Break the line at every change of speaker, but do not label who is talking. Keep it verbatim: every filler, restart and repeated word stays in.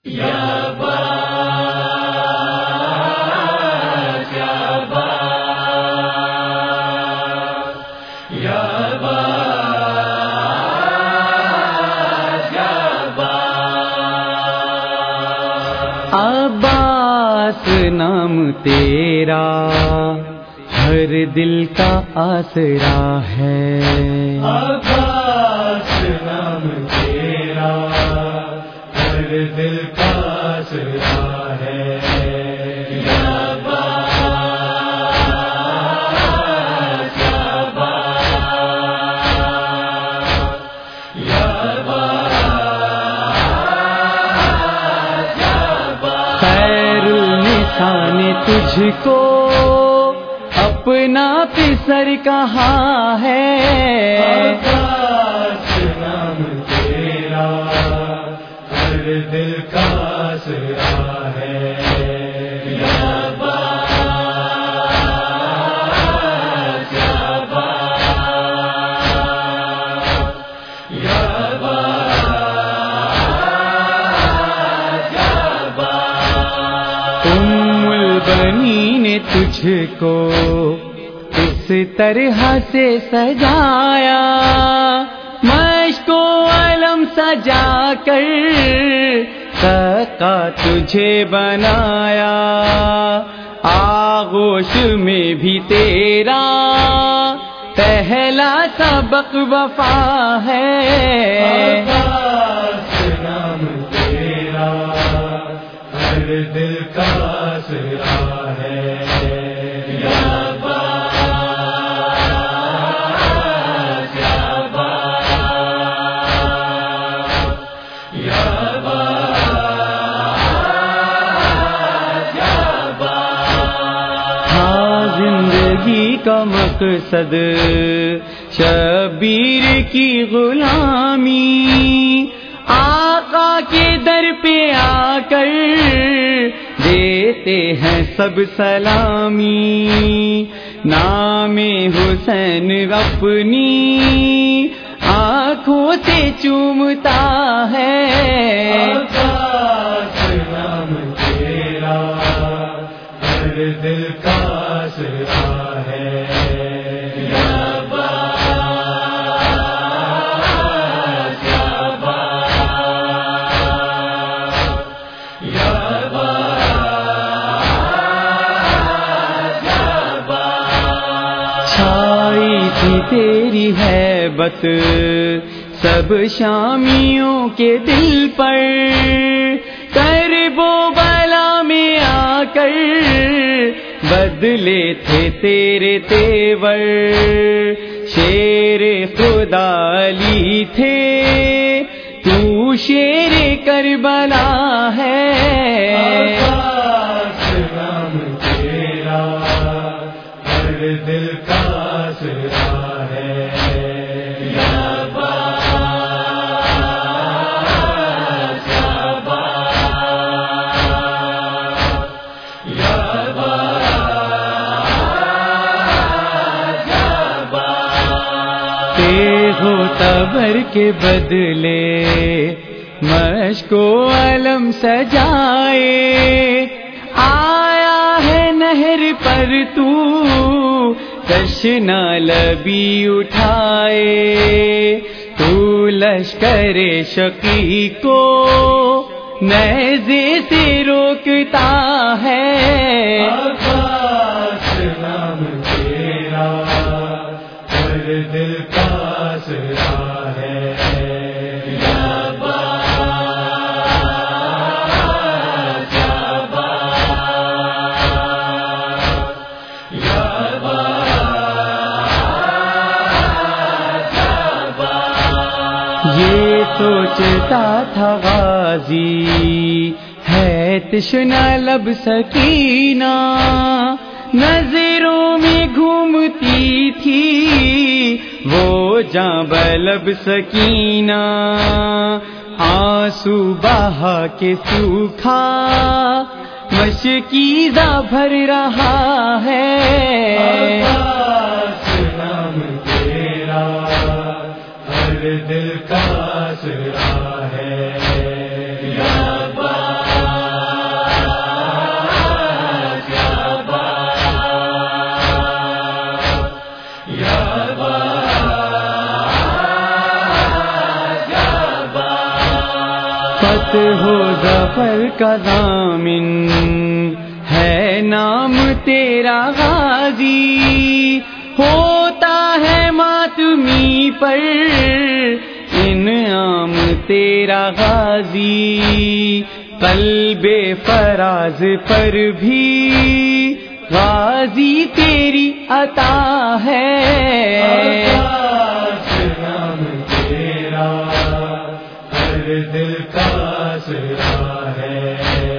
عباس نام تیرا ہر دل کا آسرا ہے،
عباس نام تیرا ہر دل کا آسرا ہے، یا عباس یا عباس یا عباس یا عباس۔
خیر النساء نے تجھ کو اپنا پسر کہا ہے،
عباس نام تیرا ہر دل کا آسرا ہے، یا عباس یا عباس یا عباس یا عباس۔
ام البنین نے تجھ کو اس طرح سے سجایا، مشک و علم سجا کر سقا تجھے بنایا، آغوش میں بھی تیرا پہلا سبق وفا ہے،
عباس نام تیرا ہر دل کا آسرا ہے، یا عباس یا عباس یا عباس یا عباس۔
ہاں زندگی کا مقصد شبیر کی غلامی، آقا کے در پہ آ کر دیتے ہیں سب سلامی، نام حسین اپنی آنکھوں سے چومتا ہے،
عباس نام تیرا ہر دل کا آسرا ہے، یا عباس یا عباس یا عباس یا عباس۔
چھائی تھی تیری ہیبت سب شامیوں کے دل پر، کرب و بلا میں آ کر بدلے تھے تیرے تیور، شیر خدا علی تھے تو شیر کربلا ہے،
عباس نام تیرا ہر دل کا آسرا ہے، یا عباس یا عباس یا عباس یا عباس۔
تیغ و تبر کے بدلے مشک و علم سجائے، آیا ہے نہر پر تو تشنا لبی اٹھائے، تو لشکر شقی کو نیزے سے روکتا ہے،
عباس نام تیرا ہر دل کا آسرا ہے، یا عباس یا عباس یا عباس یا عباس۔
یہ سوچتا تھا غازی ہے تشنا لب سکینہ، نظروں میں گھومتی تھی وہ جاں بلب سکینہ، آنسو بہا کے سوکھا مشکیزہ بھر رہا ہے،
عباس نام تیرا ہر دل کا آسرا ہے، یا عباس
فتح و ظفر کا ضامن ہے نام تیرا غازی، ہوتا ہے ماتمی پر انعام تیرا غازی، قلب فراز پر بھی غازی تیری عطا ہے۔
نام تیرا ہر دل کا سرا ہے،